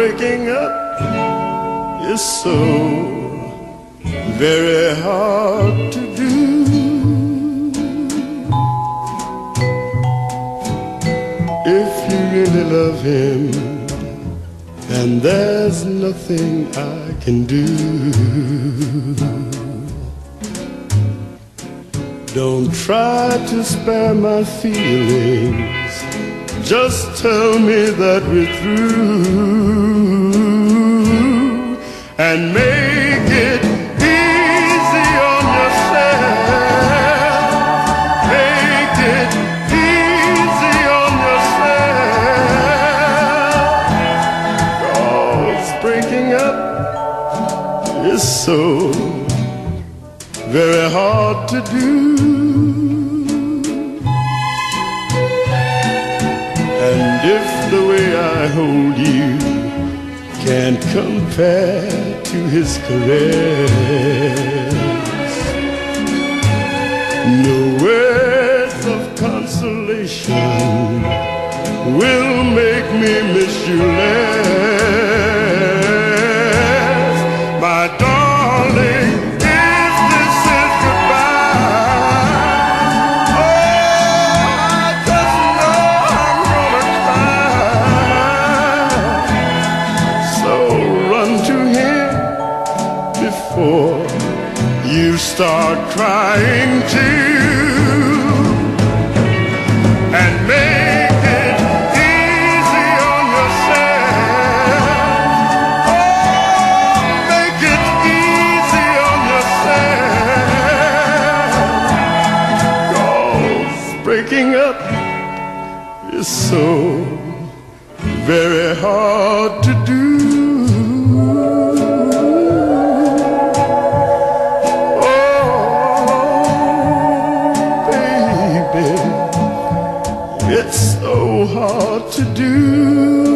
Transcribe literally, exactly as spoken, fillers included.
breaking up is so very hard to do. If you really love him, and there's nothing I can do. Don't try to spare my feelings, just tell me that we're through, and make it easy on yourself. Make it easy on yourself. 'Cause breaking up is so very hard to do. And if the way I hold you can't compare to his caress, no words of consolation will make me miss you less. My darling, before you start crying too, and make it easy on yourself. Oh, make it easy on yourself. 'Cause breaking up is so very hard to do. It's so hard to do.